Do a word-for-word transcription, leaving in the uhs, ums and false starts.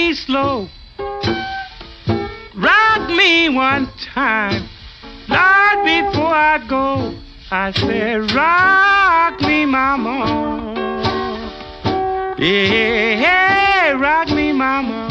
me slow. Rock me one time, Lord, before I go. I said, rock me, mama. Yeah, rock me, mama.